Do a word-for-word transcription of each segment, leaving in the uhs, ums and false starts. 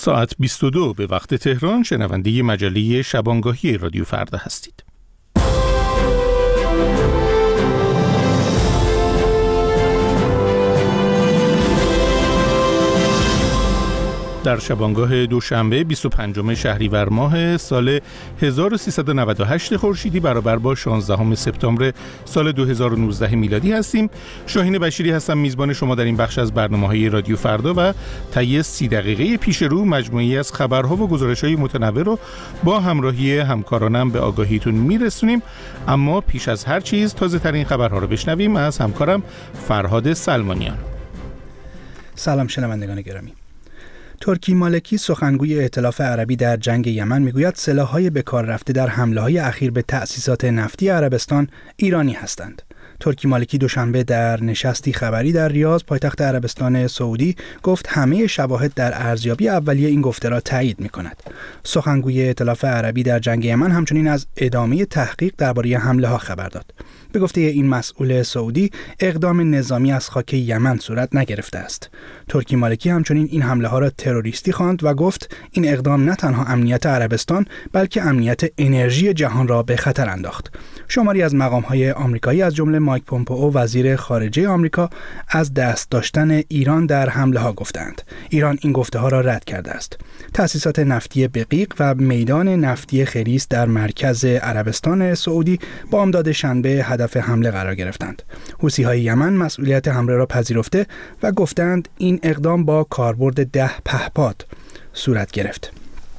ساعت بیست و دو به وقت تهران شنونده مجله شبانگاهی رادیو فردا هستید. در شبانگاه دوشنبه بیست و پنجم شهریور ماه سال هزار و سیصد و نود و هشت خورشیدی برابر با شانزدهم سپتامبر سال دو هزار و نوزده میلادی هستیم. شاهین بشیری هستم، میزبان شما در این بخش از برنامه‌های رادیو فردا و طی سی دقیقه پیش رو مجموعه‌ای از خبرها و گزارش‌های متنوع رو با همراهی همکارانم به آگاهیتون میرسونیم. اما پیش از هر چیز تازه‌ترین خبرها رو بشنویم از همکارم فرهاد سلمانیان. سلام شنوندگان گرامی. ترکی مالکی سخنگوی ائتلاف عربی در جنگ یمن میگوید سلاح‌های به کار رفته در حمله‌های اخیر به تأسیسات نفتی عربستان ایرانی هستند. ترکی مالکی دوشنبه در نشستی خبری در ریاض پایتخت عربستان سعودی گفت همه شواهد در ارزیابی اولیه این گفته را تایید می‌کند. سخنگوی ائتلاف عربی در جنگ یمن همچنین از ادامه تحقیق درباره حمله‌ها خبر داد. به گفته این مسئول سعودی اقدام نظامی از خاک یمن صورت نگرفته است. ترکی مالکی همچنین این حمله‌ها را تروریستی خواند و گفت این اقدام نه تنها امنیت عربستان بلکه امنیت انرژی جهان را به خطر انداخت. شماری از مقام‌های آمریکایی از جمله مایک پومپئو وزیر خارجه آمریکا از دست داشتن ایران در حمله‌ها گفتند. ایران این گفته‌ها را رد کرده است. تأسیسات نفتی بقیق و میدان نفتی خریس در مرکز عربستان سعودی با امداد شنبه هدف حمله قرار گرفتند. حوثی‌های یمن مسئولیت حمله را پذیرفته و گفتند این اقدام با کاربرد ده پهپاد صورت گرفت.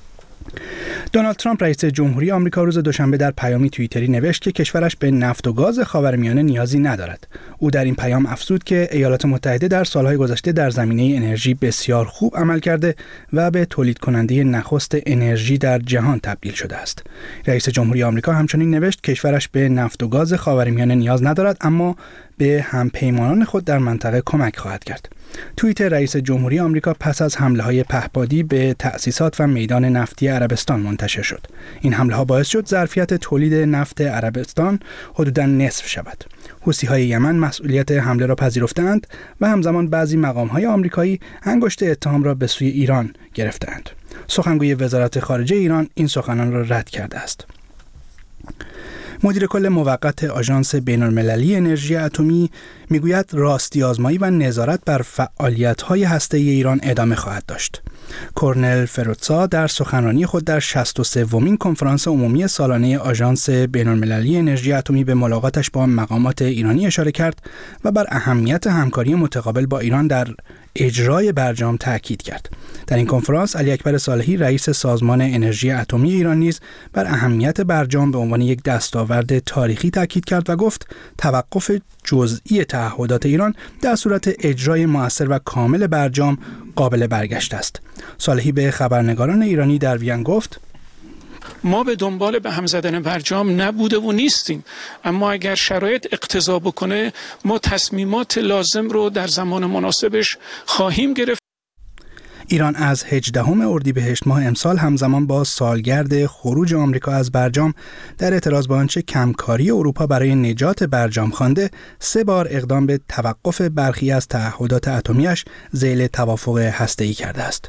دونالد ترامپ رئیس جمهوری آمریکا روز دوشنبه در پیامی توییتری نوشت که کشورش به نفت و گاز خاورمیانه نیازی ندارد. او در این پیام افزود که ایالات متحده در سالهای گذشته در زمینه انرژی بسیار خوب عمل کرده و به تولید کننده نخست انرژی در جهان تبدیل شده است. رئیس جمهوری آمریکا همچنین نوشت کشورش به نفت و گاز خاورمیانه نیاز ندارد اما به همپیمانان خود در منطقه کمک خواهد کرد. توییت رئیس جمهوری آمریکا پس از حمله‌های پهپادی به تأسیسات و میدان نفتی عربستان منتشر شد. این حمله‌ها باعث شد ظرفیت تولید نفت عربستان حدوداً نصف شود. حوثی‌های یمن مسئولیت حمله را پذیرفتند و همزمان بعضی مقام‌های آمریکایی انگشت اتهام را به سوی ایران گرفتند. سخنگوی وزارت خارجه ایران این سخنان را رد کرده است. مدیر کل موقت آژانس بین‌المللی انرژی اتمی میگوید راستی آزمایی و نظارت بر فعالیت‌های هسته‌ای ایران ادامه خواهد داشت. کورنل فروتسا در سخنرانی خود در شصت و سومین کنفرانس عمومی سالانه آژانس بین‌المللی انرژی اتمی به ملاقاتش با مقامات ایرانی اشاره کرد و بر اهمیت همکاری متقابل با ایران در اجرای برجام تاکید کرد. در این کنفرانس علی اکبر صالحی رئیس سازمان انرژی اتمی ایران نیز بر اهمیت برجام به عنوان یک دستاورد تاریخی تاکید کرد و گفت توقف جزئی تعهدات ایران در صورت اجرای مؤثر و کامل برجام قابل برگشت است. صالحی به خبرنگاران ایرانی در وین گفت ما به دنبال به هم زدن برجام نبوده و نیستیم، اما اگر شرایط اقتضا بکنه ما تصمیمات لازم رو در زمان مناسبش خواهیم گرفت. ایران از هجدهم اردیبهشت ماه امسال همزمان با سالگرد خروج آمریکا از برجام در اعتراض به آنچه کمکاری اروپا برای نجات برجام خوانده سه بار اقدام به توقف برخی از تعهدات اتمی‌اش ذیل توافق هسته‌ای کرده است.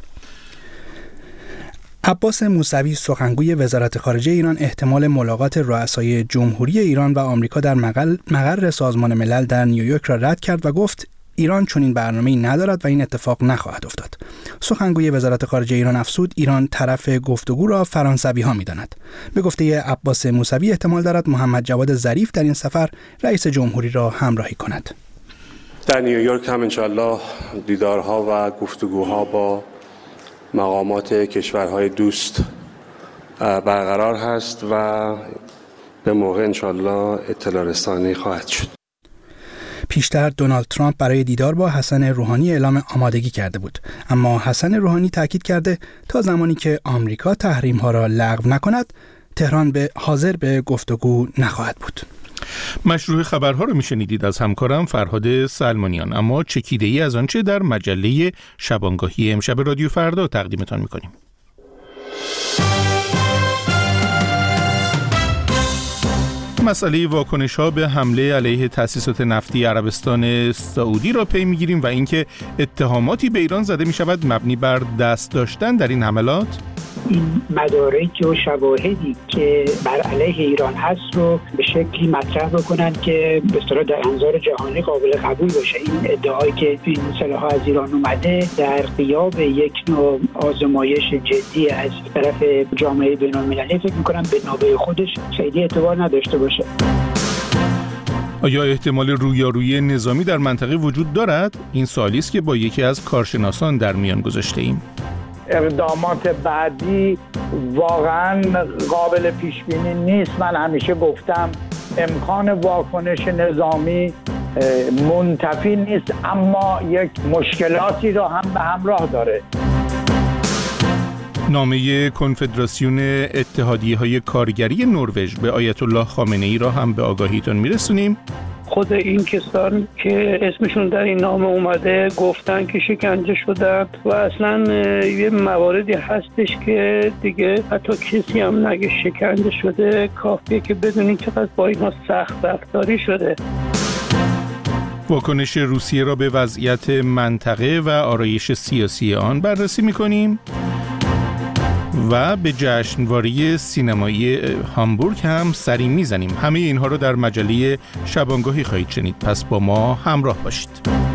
عباس موسوی سخنگوی وزارت خارجه ایران احتمال ملاقات رؤسای جمهوری ایران و آمریکا در مقر سازمان ملل در نیویورک را رد کرد و گفت ایران چنین برنامه‌ای ندارد و این اتفاق نخواهد افتاد. سخنگوی وزارت خارجه ایران افزود ایران طرف گفتگو را فرانسوی‌ها می‌داند. به گفته عباس موسوی احتمال دارد محمد جواد ظریف در این سفر رئیس جمهوری را همراهی کند. در نیویورک هم انشالله دیدارها و گفتگوها با مقامات کشورهای دوست برقرار هست و به موقع انشالله اطلاع رسانی خواهد شد. پیشتر دونالد ترامپ برای دیدار با حسن روحانی اعلام آمادگی کرده بود، اما حسن روحانی تاکید کرده تا زمانی که آمریکا تحریم‌ها را لغو نکند تهران به حاضر به گفتگو نخواهد بود. مشروع خبرها رو میشنیدید از همکارم فرهاد سلمانیان. اما چکیده‌ای از آنچه در مجله شبانگاهی امشب رادیو فردا تقدیمتان میکنیم. مسئله واکنش‌ها به حمله علیه تأسیسات نفتی عربستان سعودی را پی می‌گیریم و اینکه اتهاماتی به ایران زده می‌شود مبنی بر دست داشتن در این حملات. این مدارک و شواهدی که بر علیه ایران هست رو به شکلی مطرح بکنن که به اصطلاح در انظار جهانی قابل قبول باشه. این ادعایی که این سلاح از ایران اومده در غیاب یک نوع آزمایش جدی از طرف جامعه بین‌المللی فکر می‌کنم به نوبه خودش خیلی اعتبار نداشته باشه. آیا احتمال رویارویی نظامی در منطقه وجود دارد؟ این سوالی است که با یکی از کارشناسان در میان گذاشته ایم. اقدامات بعدی واقعا قابل پیش بینی نیست. من همیشه گفتم امکان واکنش نظامی منتفی نیست، اما یک مشکلاتی را هم به همراه داره. نامه کنفدراسیون اتحادیه‌های کارگری نروژ به آیت الله خامنه‌ای را هم به آگاهیتون میرسونیم. خود این کسان که اسمشون در این نامه اومده گفتن که شکنجه شدن و اصلا یه مواردی هستش که دیگه حتی کسی هم نگه شکنجه شده، کافیه که بدونین چقدر با اینا سخت رفتاری شده. واکنش روسیه را به وضعیت منطقه و آرایش سیاسی آن بررسی می‌کنیم و به جشنواره سینمایی هامبورگ هم سری میزنیم. همه اینها رو در مجله شبانگاهی خواهید شنید، پس با ما همراه باشید.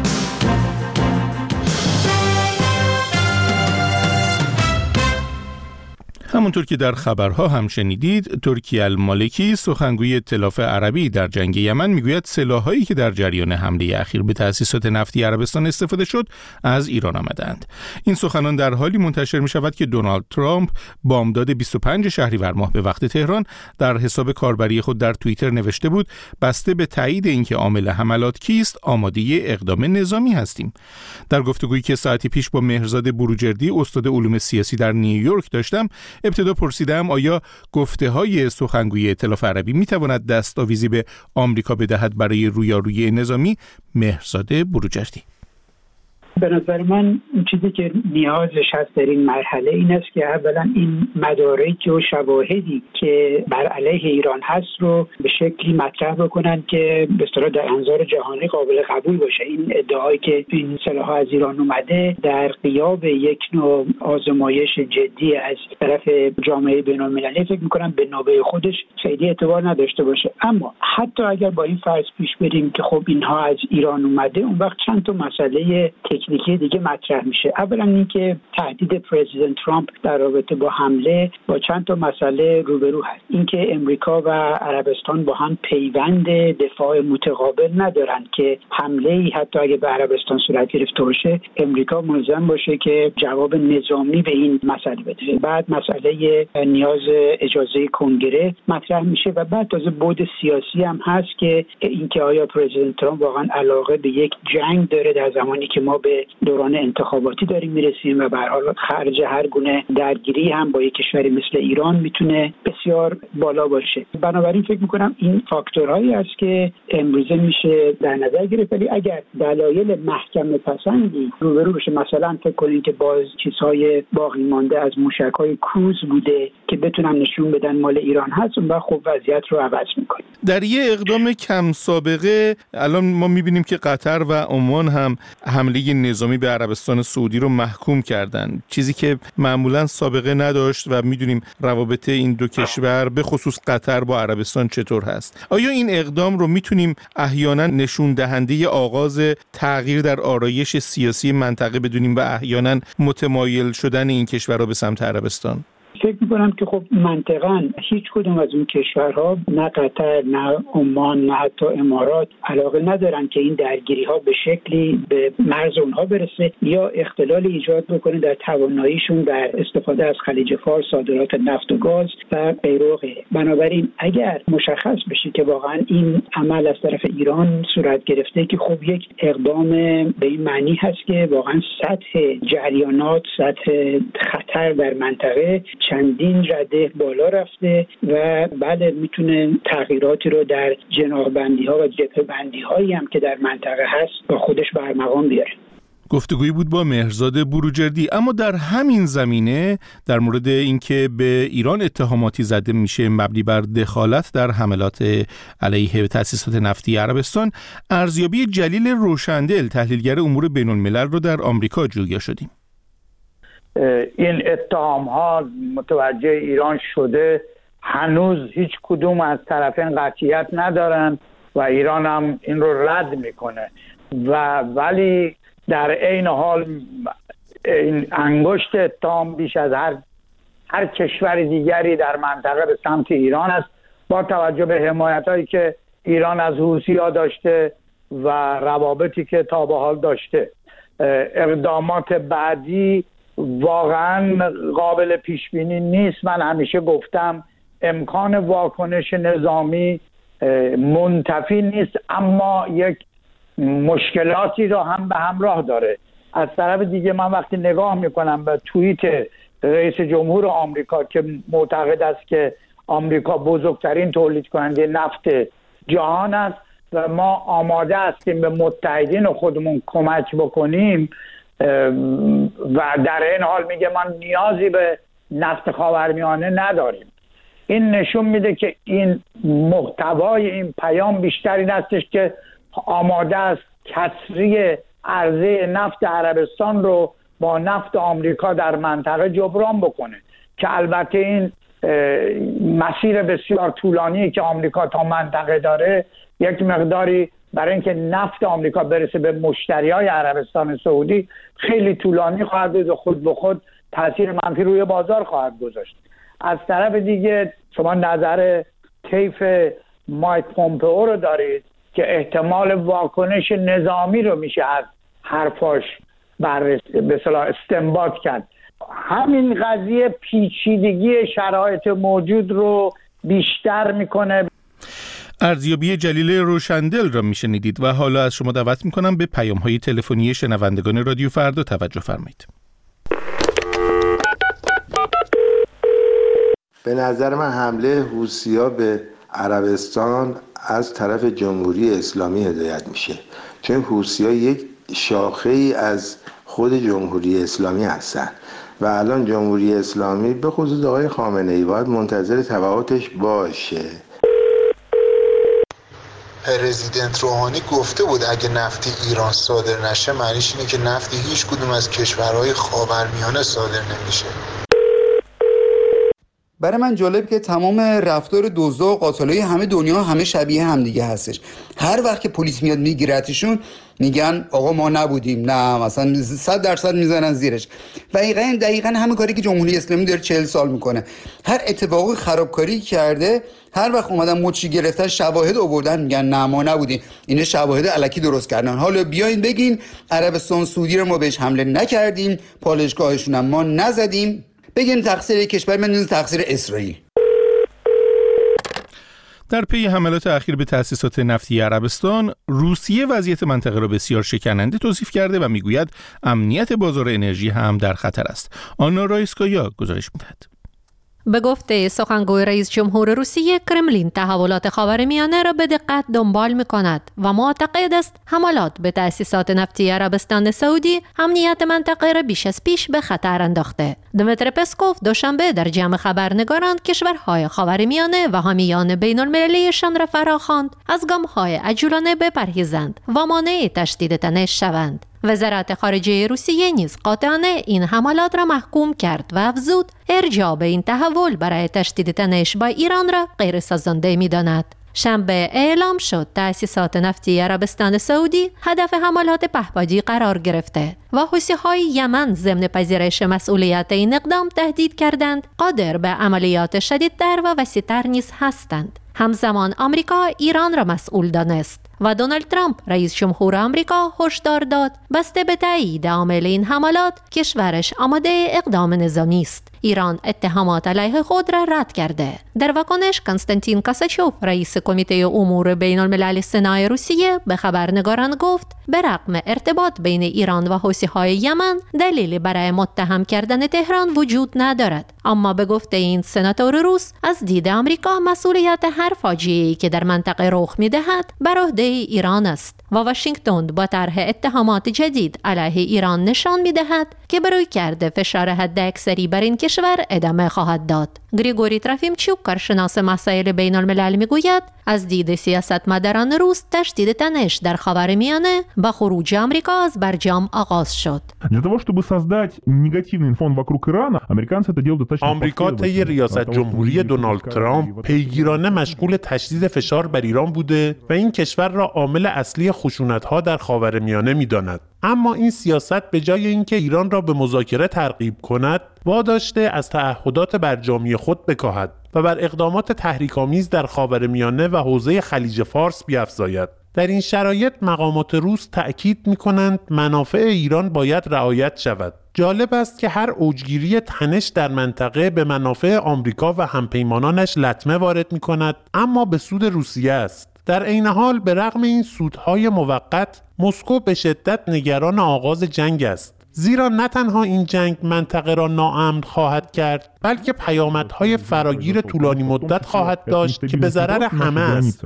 همونطور که در خبرها هم شنیدید، ترکی المالکی سخنگوی ائتلاف عربی در جنگ یمن میگوید سلاح‌هایی که در جریان حمله اخیر به تأسیسات نفتی عربستان استفاده شد از ایران آمدند. این سخنان در حالی منتشر می شود که دونالد ترامپ بامداد بیست و پنجم شهریور ماه به وقت تهران در حساب کاربری خود در توییتر نوشته بود بسته به تایید اینکه عامل حملات کیست آماده اقدام نظامی هستیم. در گفتگویی که ساعتی پیش با مهرزاد بروجردی استاد علوم سیاسی در نیویورک داشتم، ابتدا پرسیدم آیا گفته‌های سخنگوی ائتلاف عربی می‌تواند دستاویزی به آمریکا بدهد برای رویارویی نظامی؟ مهرزاد بروجردی: به نظر من چیزی که نیازش هست در این مرحله این است که اولا این مدارک و شواهدی که بر علیه ایران هست رو به شکلی مطرح بکنن که به اصطلاح در انظار جهانی قابل قبول باشه. این ادعایی که این سلاح از ایران اومده در غیاب یک نوع آزمایش جدی از طرف جامعه بین‌المللی فکر می‌کنم به نوبه خودش خیلی اعتبار نداشته باشه. اما حتی اگر با این فرض پیش بریم که خب اینها از ایران اومده، اون وقت چند تا مسئله تکنیکی دیگه مطرح میشه. اولا اینکه تهدید پرزیدنت ترامپ در رابطه با حمله با چند تا مسئله روبرو هست. اینکه امریکا و عربستان با هم پیوند دفاع متقابل ندارن که حمله ای حتی اگه به عربستان صورت گرفته باشه امریکا ملزم باشه که جواب نظامی به این مسئله بده. بعد مسئله نیاز اجازه کنگره مطرح میشه و بعد تازه بعد سیاسی هم هست که اینکه آیا پرزیدنت ترامپ واقعا علاقه به یک جنگ داره در زمانی که ما به دوران انتخاباتی داریم میرسیم و به هر حال خرج هر گونه درگیری هم با یک کشوری مثل ایران میتونه بسیار بالا باشه. بنابراین فکر میکنم این فاکتورهایی است که امروزه میشه در نظر گرفت، ولی اگر دلایل محکم پسندی روبرو بشه، مثلا فکر کنید که باز چیزهای باقی مانده از موشک‌های کروز بوده که بتونن نشون بدن مال ایران هست، اون وقت خب وضعیت رو عوض میکنه. در یه اقدام کم سابقه الان ما میبینیم که قطر و عمان هم حمله نظامی به عربستان سعودی رو محکوم کردن، چیزی که معمولا سابقه نداشت و میدونیم روابط این دو کشور به خصوص قطر با عربستان چطور هست. آیا این اقدام رو میتونیم احیانا نشون دهنده آغاز تغییر در آرایش سیاسی منطقه بدونیم و احیانا متمایل شدن این کشورها به سمت عربستان؟ فکر می‌کنم که خب منطقاً هیچ کدوم از اون کشورها، نه قطر، نه عمان، نه حتی امارات، علاقه ندارن که این درگیری‌ها به شکلی به مرز اونها برسه یا اختلال ایجاد بکنه در تواناییشون در استفاده از خلیج فارس، صادرات نفت و گاز و غیره و غیره. بنابراین اگر مشخص بشه که واقعاً این عمل از طرف ایران صورت گرفته، که خب یک اقدام به این معنی هست که واقعاً سطح جریانات، سطح خطر در منطقه چندین رده بالا رفته و بله میتونه تغییراتی رو در جناح‌بندی‌ها و جبهه‌بندی‌هایی هم که در منطقه هست با خودش برمقام بیاره. گفتگویی بود با مهرزاد بروجردی. اما در همین زمینه در مورد اینکه به ایران اتهاماتی زده میشه مبنی بر دخالت در حملات علیه تأسیسات نفتی عربستان، ارزیابی جلیل روشندل تحلیلگر امور بین الملل رو در آمریکا جویا شدیم. این اتهام ها متوجه ایران شده، هنوز هیچ کدوم از طرفین قطعیت ندارن و ایران هم این رو رد میکنه و ولی در عین حال این انگشت اتهام بیش از هر هر کشور دیگری در منطقه به سمت ایران است، با توجه به حمایت‌هایی که ایران از حوثی‌ها داشته و روابطی که تا به حال داشته. اقدامات بعدی واقعا قابل پیش بینی نیست. من همیشه گفتم امکان واکنش نظامی منتفی نیست، اما یک مشکلاتی رو هم به همراه داره. از طرف دیگه من وقتی نگاه میکنم به توییت رئیس جمهور آمریکا که معتقد است که آمریکا بزرگترین تولید کننده نفت جهان است و ما آماده هستیم به متحدین خودمون کمک بکنیم و در این حال میگه من نیازی به نفت خاورمیانه نداریم، این نشون میده که این محتوای این پیام بیشتر این هستش که آماده است کسری عرضه نفت عربستان رو با نفت آمریکا در منطقه جبران بکنه که البته این مسیر بسیار طولانی که آمریکا تا منطقه داره یک مقداری برای اینکه نفت آمریکا برسه به مشتریای عربستان سعودی خیلی طولانی خواهد بود و خود به خود تاثیر منفی روی بازار خواهد گذاشت. از طرف دیگه شما نظر کیف مایک پومپئو رو دارید که احتمال واکنش نظامی رو میشه از حرفاش بررسی به اصطلاح استنباط کرد. همین قضیه پیچیدگی شرایط موجود رو بیشتر میکنه. ارزیابی جلیل روشندل را میشنیدید و حالا از شما دعوت میکنم به پیام‌های تلفنی شنوندگان رادیو فردا توجه فرمایید. به نظر من حمله حوثی‌ها به عربستان از طرف جمهوری اسلامی هدایت میشه، چون حوثی‌ها یک شاخه‌ای از خود جمهوری اسلامی هستن و الان جمهوری اسلامی به خصوص آقای خامنه‌ای باید منتظر تبعاتش باشه. پرزیدنت روحانی گفته بود اگه نفت ایران صادر نشه معنیش اینه که نفت هیچ کدوم از کشورهای خاورمیانه صادر نمیشه. برای من جالب که تمام رفتار دزدا و قاتلای همه دنیا همه شبیه هم دیگه هستش. هر وقت که پلیس میاد میگیرتشون میگن آقا ما نبودیم، نه مثلا صد درصد میزنن زیرش. و دقیقاً دقیقاً همین کاری که جمهوری اسلامی داره چهل سال میکنه. هر اتفاقی خرابکاری کرده هر وقت اومدن مچی گرفتن شواهد آوردن میگن نه ما نبودیم، اینا شواهد الکی درست کردن. حالا بیاین بگین عربستان سعودی رو ما بهش حمله نکردیم، پالایشگاهشون هم ما نزدیم، بگین تقصیر کشور من تقصیر اسرائیل. در پی حملات اخیر به تأسیسات نفتی عربستان، روسیه وضعیت منطقه را بسیار شکننده توصیف کرده و میگوید امنیت بازار انرژی هم در خطر است. آنا رایسکایا گزارش می‌دهد. به گفته سخنگوی رئیس جمهور روسیه، کرملین تحولات خاورمیانه را به دقت دنبال می‌کند و معتقد است حملات به تأسیسات نفتی عربستان سعودی امنیت منطقه را بیش از پیش به خطر انداخته. دمیتری پسکوف دوشنبه در جمع خبرنگاران کشورهای خاورمیانه و حامیان بین المللیشان را فراخواند از گام‌های عجولانه بپرهیزند و مانع تشدید تنش شوند. وزارت خارجه روسیه نیز قاطعانه این حملات را محکوم کرد و افزود ارجاع به این تحول برای تشدید تنش با ایران را غیر سازنده می‌داند. شنبه اعلام شد تأسیسات نفتی عربستان سعودی هدف حملات پهپادی قرار گرفته و حوثی‌های یمن ضمن پذیرش مسئولیت این اقدام تهدید کردند قادر به عملیات شدیدتر و وسیع‌تر نیز هستند. همزمان آمریکا ایران را مسئول دانست و دونالد ترامپ رئیس جمهور آمریکا هشدار داد بسته به تایید عامل این حملات کشورش آماده اقدام نظامی است. ایران اتهامات علیه خود را رد کرده. در واکنش کنستانتین کاساچوف رئیس کمیته امور بین الملل سنا روسیه به خبرنگاران گفت به رغم ارتباط بین ایران و حوثی‌های یمن دلیلی برای متهم کردن تهران وجود ندارد، اما به گفته این سناتور روس از دید آمریکا مسئولیت هر فاجعه‌ای که در منطقه رخ می‌دهد بر عهده ایران است و واشنگتن با طرح اتهامات جدید علیه ایران نشان می‌دهد که برای کرده فشار حداکثری بر این کشور ادامه خواهد داد. گریگوری تروفیمچوک، کارشناس مسائل بین الملل، میگوید از دید سیاستمداران روس تشدید تنش در خاورمیانه با خروج آمریکا از برجام آغاز شد. آمریکا طی ریاست جمهوری دونالد ترامپ پیگیرانه مشغول تشدید فشار بر ایران بوده و این کشور را عامل اصلی خشونت‌ها در خاورمیانه می‌داند. اما این سیاست به جای اینکه ایران را به مذاکره ترغیب کند، واداشته از تعهدات برجامی خود بکاهد و بر اقدامات تحریک‌آمیز در خاورمیانه و حوزه خلیج فارس بیفزاید. در این شرایط مقامات روس تأکید می‌کنند منافع ایران باید رعایت شود. جالب است که هر اوجگیری تنش در منطقه به منافع آمریکا و همپیمانانش لطمه وارد می‌کند، اما به سود روسیه است. در عین حال به رغم این سودهای موقت، مسکو به شدت نگران آغاز جنگ است. زیرا نه تنها این جنگ منطقه را ناامن خواهد کرد، بلکه پیامدهای فراگیر طولانی مدت خواهد داشت که به ضرر همه است.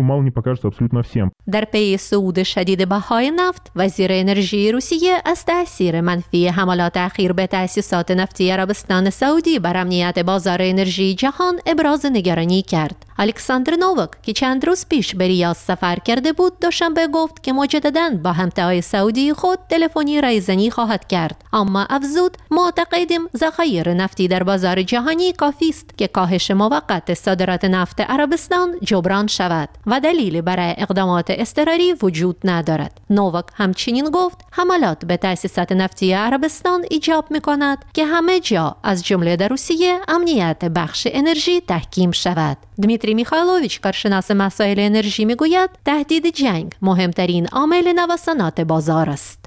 در پی صعود شدید بهای نفت، وزیر انرژی روسیه از تأثیر منفی حملات اخیر به تأسیسات نفتی عربستان سعودی بر امنیت بازار انرژی جهان ابراز نگرانی کرد. الکساندر نووک که چند روز پیش به ریاض سفر کرده بود، دوشنبه گفت که مجدداً با همتای سعودی خود تلفنی رایزنی خواهد کرد، اما افزود معتقدیم ذخایر نفتی در بازار جهانی کافی است که کاهش موقت صادرات نفت عربستان جبران شود و دلیلی برای اقدامات اضطراری وجود ندارد. نووک همچنین گفت حملات به تأسیسات نفتی عربستان ایجاب می‌کند که همه جا از جمله در روسیه امنیت بخش انرژی تحکیم شود. دمیتری میخایلوویچ، کارشناس مسائل انرژی، میگوید تهدید جنگ مهمترین عامل نوسانات بازار است.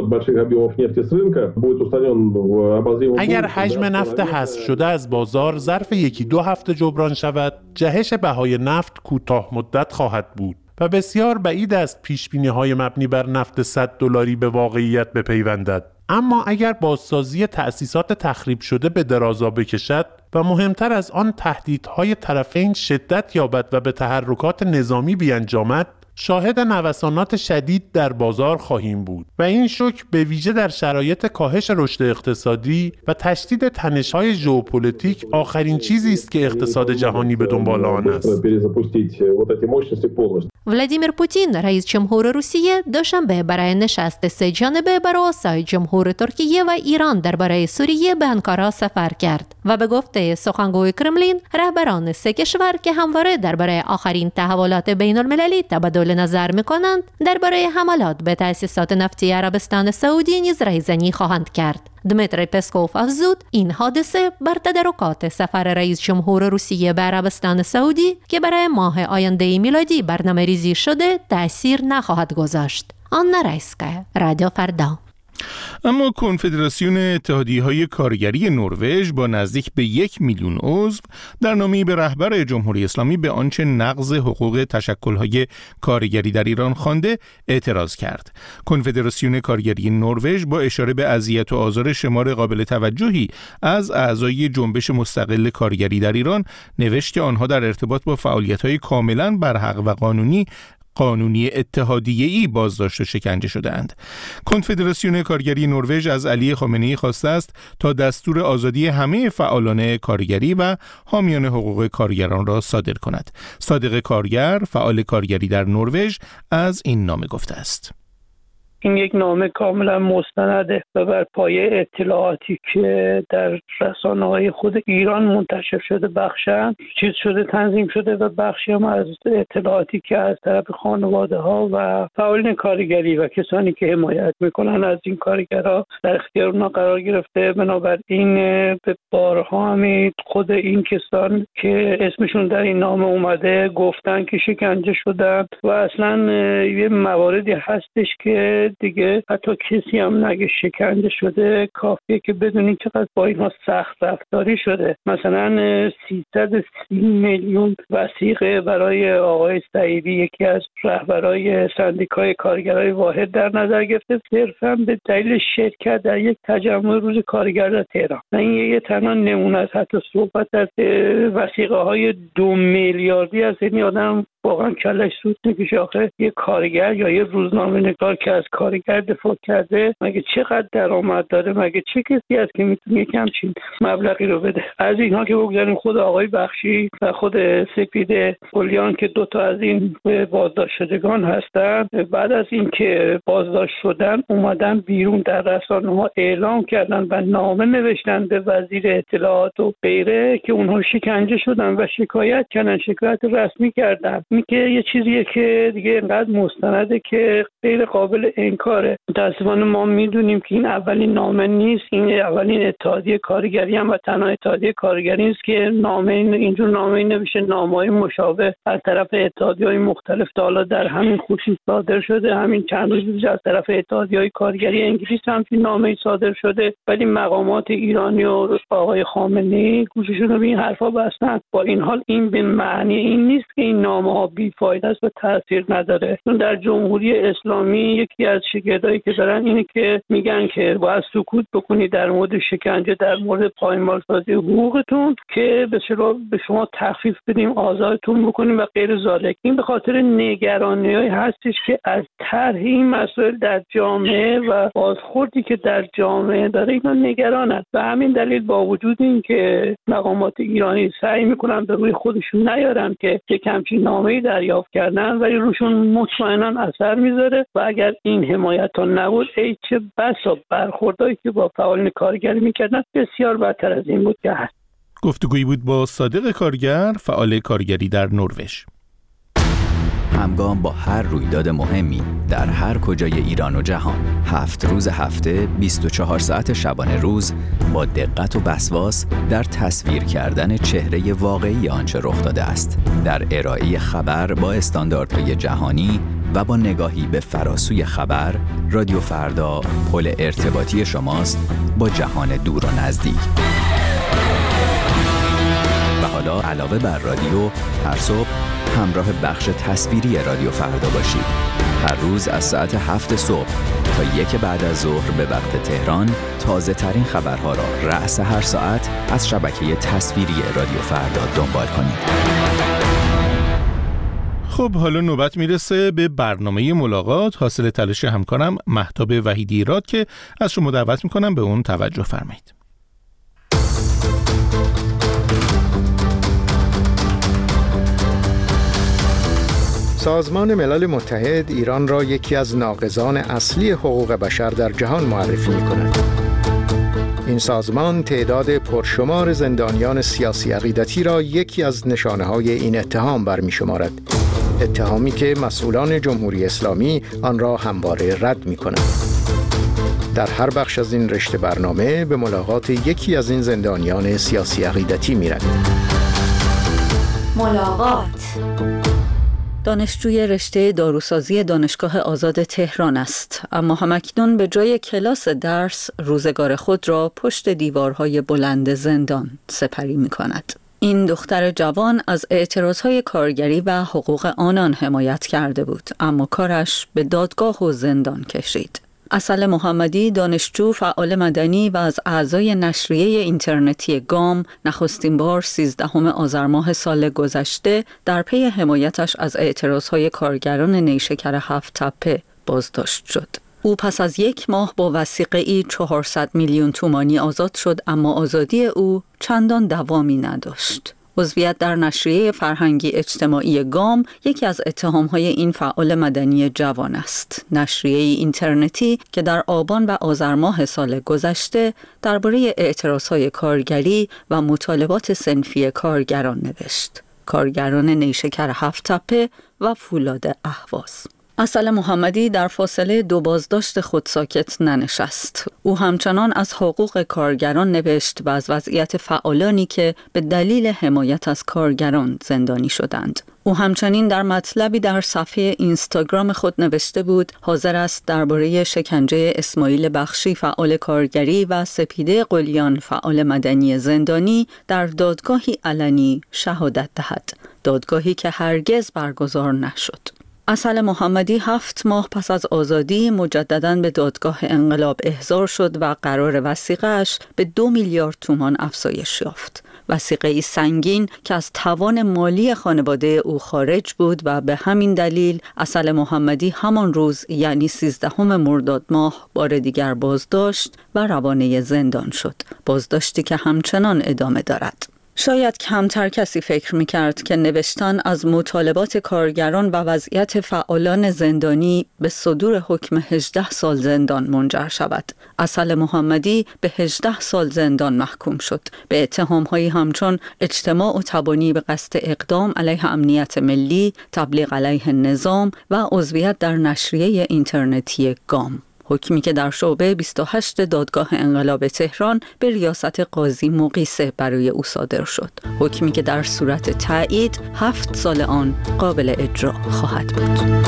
اگر حجم نفت حذف شده از بازار ظرف یکی دو هفته جبران شود، جهش بهای نفت کوتاه مدت خواهد بود و بسیار بعید است پیشبینی‌های مبنی بر نفت صد دلاری به واقعیت بپیوندد. اما اگر بازسازی تأسیسات تخریب شده به درازا بکشد و مهمتر از آن تهدیدهای طرفین شدت یابد و به تحرکات نظامی بیانجامد، شاهد نوسانات شدید در بازار خواهیم بود و این شوک به ویژه در شرایط کاهش رشد اقتصادی و تشدید تنش‌های ژئوپلیتیک آخرین چیزی است که اقتصاد جهانی به دنبال آن است. ولادیمیر پوتین، رئیس جمهور روسیه، دوشنبه برای نشست سه جانبه با رؤسای جمهور ترکیه و ایران درباره سوریه به آنکارا سفر کرد و به گفته سخنگوی کرملین، رهبران سه کشور که همواره درباره آخرین تحولات بین المللی تبادل نظر می‌کنند، درباره حملات به تأسیسات نفتی عربستان سعودی نیز رایزنی خواهند کرد. دمیتری پسکوف افزود این حادثه بر تدارکات سفر رئیس جمهور روسیه به عربستان سعودی که برای ماه آینده میلادی برنامه‌ریزی شده تأثیر نخواهد گذاشت. آنا رایسکا، رادیو فردا. اما کنفدراسیون اتحادیه‌های کارگری نروژ با نزدیک به یک میلیون عضو در نامه‌ای به رهبر جمهوری اسلامی به آنچه نقض حقوق تشکل‌های کارگری در ایران خوانده اعتراض کرد. کنفدراسیون کارگری نروژ با اشاره به اذیت و آزار شمار قابل توجهی از اعضای جنبش مستقل کارگری در ایران نوشت که آنها در ارتباط با فعالیت‌های کاملاً برحق و قانونی قانونی اتحادیه‌ای بازداشت و شکنجه شده‌اند. کنفدراسیون کارگری نروژ از علی خامنه‌ای خواسته است تا دستور آزادی همه فعالان کارگری و حامیان حقوق کارگران را صادر کند. صادق کارگر، فعال کارگری در نروژ، از این نامه گفته است: این یک نامه کاملا مستنده و بر پایه اطلاعاتی که در رسانه‌های خود ایران منتشر شده بخشن چیز شده تنظیم شده و بخشی هم از اطلاعاتی که از طرف خانواده‌ها و فعالین کارگری و کسانی که حمایت میکنن از این کارگرها در اختیار اونها قرار گرفته. بنابراین به بارها هم خود این کسان که اسمشون در این نامه اومده گفتن که شکنجه شدن و اصلا یه مواردی هستش که دیگه حتی کسی هم نگه شکنجه شده کافیه که بدونید چقدر با اینها سخت رفتاری شده. مثلا سیصد و سی میلیون وثیقه برای آقای سعیدی، یکی از رهبرای سندیکای کارگرای واحد، در نظر گرفته صرفا به دلیل شرکت در یک تجمع روز کارگر در تهران. این یه تنها نمونه از حتی صحبت از وثیقه های دو میلیاردی از این آدم واقعا کلش سود میکشه. آخه یه کارگر یا یه روزنامه نگار که از کارگر دفاع کرده مگه چقدر درآمد داره؟ مگه چه کسی هست که میتونه یک همچین مبلغی رو بده؟ از اینها که بگذاریم خود آقای بخشی و خود سپیده قلیان که دو تا از این بازداشت شدگان هستن، بعد از اینکه بازداشت شدن اومدن بیرون در رسانه‌ها اعلام کردن و نامه نوشتن به وزیر اطلاعات و غیره که اونها شکنجه شدن و شکایت کردن، شکایت رسمی کردن. این که یه چیزیه که دیگه اینقدر مستنده که غیر قابل انکاره. متأسفانه ما میدونیم که این اولین نامه نیست، این اولین اتحادیه کارگری هم و تنها اتحادیه کارگری است که نامه اینجور نامه نوشته. نامه‌های مشابه از طرف اتحادیه‌های مختلف حالا در همین خصوص صادر شده. همین چند روز پیش از طرف اتحادیه‌های کارگری انگلیس هم نامه‌ای صادر شده، ولی مقامات ایرانی و آقای خامنه‌ای گوششون رو به این حرفا بستن. با این حال این به معنی این نیست که این نامه‌ها بی‌فایده است و تاثیر نداره. چون در جمهوری اسلامی یکی از شگردایی که دارن اینه که میگن که باید سکوت بکنید در مورد شکنجه، در مورد پایمال‌سازی حقوقتون که به شما به شما تخفیف بدیم، آزادتون بکنیم و غیر ذالک. این به خاطر نگرانی‌هایی هستش که از طرح این مسائل در جامعه و بازخوردی که در جامعه داره اینا نگرانند و همین دلیل با وجود این که مقامات ایرانی سعی میکنن به روی خودشون نیارن که یک همچین نامه‌ای دریافت کردن، ولی روشون مطمئنا اثر میذاره و اگر این حمایت ها نبود ای چه بسا برخوردایی که با فعالین کارگری میکردن بسیار بدتر از این بود که هست. گفتگویی بود با صادق کارگر، فعال کارگری در نروژ. همگام با هر رویداد مهمی در هر کجای ایران و جهان، هفت روز هفته، بیست و چهار ساعت شبانه روز، با دقت و وسواس در تصویر کردن چهره واقعی آنچه رخ داده است، در ارائه خبر با استانداردهای جهانی و با نگاهی به فراسوی خبر، رادیو فردا پل ارتباطی شماست با جهان دور و نزدیک. و حالا علاوه بر رادیو، هر صبح همراه بخش تصویری رادیو فردا باشید. هر روز از ساعت هفت صبح تا یک بعد از ظهر به وقت تهران تازه ترین خبرها را رأس هر ساعت از شبکه تصویری رادیو فردا دنبال کنید. خب حالا نوبت میرسه به برنامه ملاقات، حاصل تلاش همکارم مهتاب وحیدی راد که از شما دعوت میکنم به اون توجه فرمایید. سازمان ملل متحد ایران را یکی از ناقضان اصلی حقوق بشر در جهان معرفی می‌کند. این سازمان تعداد پرشمار زندانیان سیاسی عقیدتی را یکی از نشانه‌های این اتهام برمی‌شمارد. اتهامی که مسئولان جمهوری اسلامی آن را همواره رد می‌کنند. در هر بخش از این رشته برنامه به ملاقات یکی از این زندانیان سیاسی عقیدتی می‌رویم. ملاقات دانشجوی رشته داروسازی دانشگاه آزاد تهران است، اما همکنون به جای کلاس درس روزگار خود را پشت دیوارهای بلند زندان سپری می کند. این دختر جوان از اعتراضهای کارگری و حقوق آنان حمایت کرده بود، اما کارش به دادگاه و زندان کشید. اصل محمدی، دانشجو، فعال مدنی و از اعضای نشریه اینترنتی گام، نخستین بار سیزدهم آذر ماه سال گذشته در پی حمایتش از اعتراضهای کارگران نیشکر هفت تپه بازداشت شد. او پس از یک ماه با وثیقه‌ای چهارصد میلیون تومانی آزاد شد، اما آزادی او چندان دوامی نداشت. عضویت در نشریه فرهنگی اجتماعی گام یکی از اتهامهای این فعال مدنی جوان است. نشریه اینترنتی که در آبان و آذر ماه سال گذشته درباره اعتراضهای کارگری و مطالبات صنفی کارگران نوشت. کارگران نیشکر هفت تپه و فولاد اهواز. اصل محمدی در فاصله دو بازداشت خود ساکت ننشست. او همچنان از حقوق کارگران نوشت و از وضعیت فعالانی که به دلیل حمایت از کارگران زندانی شدند. او همچنین در مطلبی در صفحه اینستاگرام خود نوشته بود حاضر است درباره شکنجه اسماعیل بخشی فعال کارگری و سپیده قلیان فعال مدنی زندانی در دادگاهی علنی شهادت دهد. دادگاهی که هرگز برگزار نشد. اصل محمدی هفت ماه پس از آزادی مجدداً به دادگاه انقلاب احضار شد و قرار وثیقه‌اش به دو میلیارد تومان افزایش یافت. وثیقه‌ای سنگین که از توان مالی خانواده او خارج بود و به همین دلیل عسل محمدی همان روز یعنی سیزدهم مرداد ماه بار دیگر بازداشت و روانه زندان شد. بازداشتی که همچنان ادامه دارد. شاید کمتر کسی فکر می‌کرد که نوشتن از مطالبات کارگران و وضعیت فعالان زندانی به صدور حکم هجده سال زندان منجر شود. عسل محمدی به هجده سال زندان محکوم شد به اتهام‌هایی همچون اجتماع و تبانی به قصد اقدام علیه امنیت ملی، تبلیغ علیه نظام و عضویت در نشریه اینترنتی گام. حکمی که در شعبه بیست و هشت دادگاه انقلاب تهران به ریاست قاضی مقیسه برای او صادر شد. حکمی که در صورت تایید هفت سال آن قابل اجرا خواهد بود.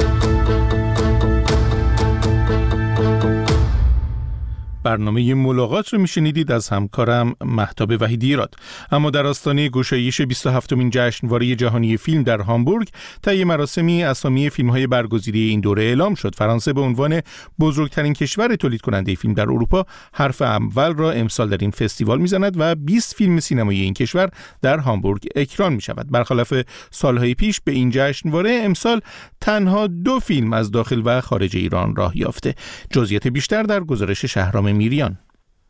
برنامه ملاقات رو میشنیدید از همکارم مهتاب وحیدیراد. اما در آستانه گشایش بیست و هفتمین جشنواره جهانی فیلم در هامبورگ طی مراسمی اسامی فیلم‌های برگزیده این دوره اعلام شد. فرانسه به عنوان بزرگترین کشور تولید کننده فیلم در اروپا حرف اول را امسال در این فستیوال میزند و بیست فیلم سینمایی این کشور در هامبورگ اکران میشود. برخلاف سالهای پیش به این جشنواره امسال تنها دو فیلم از داخل و خارج ایران راه یافته. جزئیات بیشتر در گزارش شهرام میریان.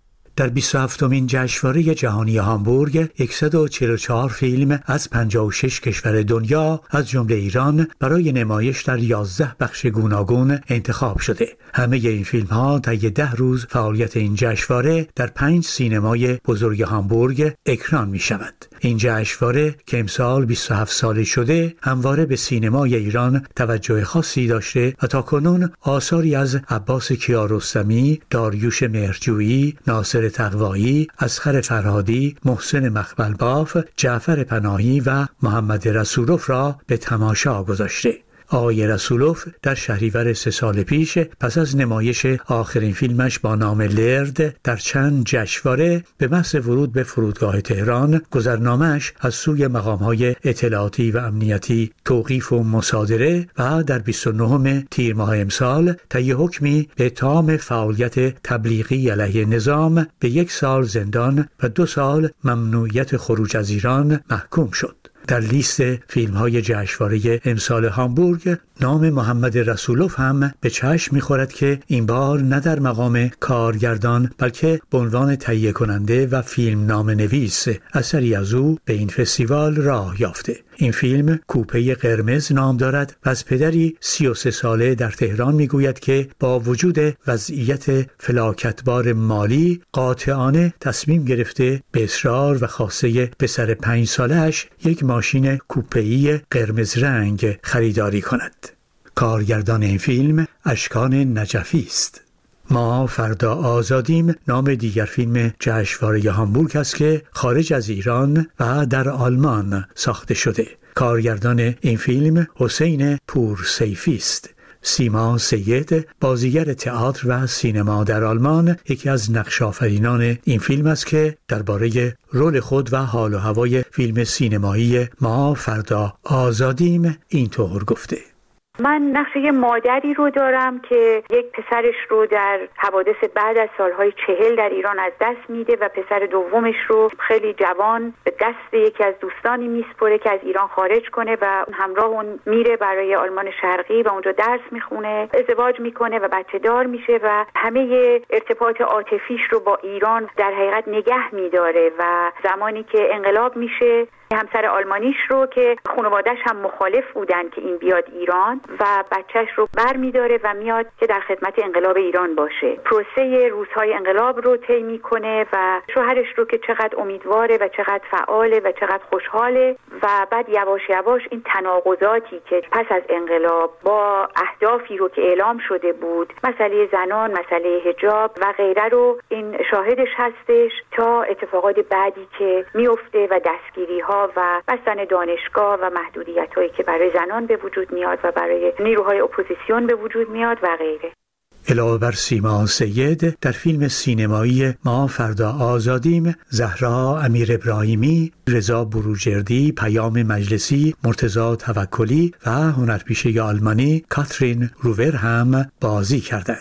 در بیست و هفتمین جشنواره جهانی هامبورگ صد و چهل و چهار فیلم از پنجاه و شش کشور دنیا از جمله ایران برای نمایش در یازده بخش گوناگون انتخاب شده. همه این فیلم ها طی ده روز فعالیت این جشنواره در پنج سینمای بزرگ هامبورگ اکران می شود. این جشنواره که امسال بیست و هفت ساله شده همواره به سینمای ایران توجه خاصی داشته و تاکنون آثاری از عباس کیارستمی، داریوش مهرجویی، ناصر تقوایی، اصغر فرهادی، محسن مخملباف، جعفر پناهی و محمد رسولوف را به تماشا گذاشته. آقای رسولوف در شهریور سه سال پیش پس از نمایش آخرین فیلمش با نام لرد در چند جشنواره به محض ورود به فرودگاه تهران گذرنامه‌اش از سوی مقام‌های اطلاعاتی و امنیتی توقیف و مصادره و در بیست و نهم تیر ماه امسال طی حکمی به اتهام فعالیت تبلیغی علیه نظام به یک سال زندان و دو سال ممنوعیت خروج از ایران محکوم شد. در لیست فیلم‌های جشنواره امسال هامبورگ نام محمد رسولوف هم به چشم می‌خورد که این بار نه در مقام کارگردان بلکه به عنوان تهیه کننده و فیلم نام‌نویس اثری از او به این فستیوال راه یافته. این فیلم کوپه قرمز نام دارد و از پدری سی و سه ساله در تهران میگوید که با وجود وضعیت فلاکتبار مالی قاطعانه تصمیم گرفته به اصرار و خواسته پسر پنج ساله‌اش یک ماشین کوپه‌ای قرمز رنگ خریداری کند. کارگردان این فیلم اشکان نجفی است. ما فردا آزادیم نام دیگر فیلم جشنواره هامبورگ است که خارج از ایران و در آلمان ساخته شده. کارگردان این فیلم حسین پورسیفی است. سیما سید بازیگر تئاتر و سینما در آلمان یکی از نقش‌آفرینان این فیلم است که درباره رول خود و حال و هوای فیلم سینمایی ما فردا آزادیم اینطور گفته: من نقش یه مادری رو دارم که یک پسرش رو در حوادث بعد از سالهای چهل در ایران از دست میده و پسر دومش رو خیلی جوان به دست یکی از دوستانی میسپره که از ایران خارج کنه و همراه اون میره برای آلمان شرقی و اونجا درس میخونه، ازدواج میکنه و بچه دار میشه و همه ارتباط عاطفیش رو با ایران در حقیقت نگه میداره و زمانی که انقلاب میشه همسر آلمانیش رو که خانواده‌اش هم مخالف بودن که این بیاد ایران و بچهش رو بر می‌داره و میاد که در خدمت انقلاب ایران باشه. پروسه روزهای انقلاب رو طی می‌کنه و شوهرش رو که چقدر امیدواره و چقدر فعاله و چقدر خوشحاله و بعد یواش یواش این تناقضاتی که پس از انقلاب با اهدافی رو که اعلام شده بود، مسئله زنان، مسئله حجاب و غیره رو این شاهدش هستش تا اتفاقات بعدی که میفته و دستگیری‌ها و بستن دانشگاه و محدودیت‌هایی که برای زنان به وجود میاد و برای نیروهای اپوزیسیون به وجود میاد و غیره. علاوه بر سیما سید در فیلم سینمایی ما فردا آزادیم، زهرا امیر ابراهیمی، رضا بروجردی، پیام مجلسی، مرتضی توکلی و هنرپیشه آلمانی کاترین روور هم بازی کردند.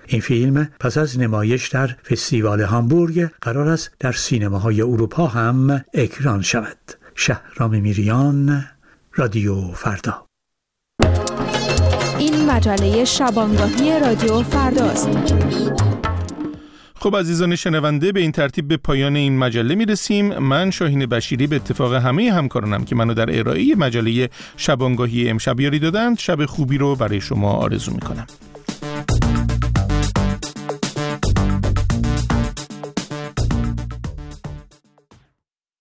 این فیلم پس از نمایش در فستیوال هامبورگ قرار است در سینماهای اروپا هم اکران شود. شهرام میریان، رادیو فردا. این مجله شبانگاهی رادیو فرداست. خب عزیزان شنونده، به این ترتیب به پایان این مجله میرسیم. من شاهین بشیری به اتفاق همه همکارانم که منو در ارائه مجله شبانگاهی امشب یاری دادند، شب خوبی رو برای شما آرزو میکنم.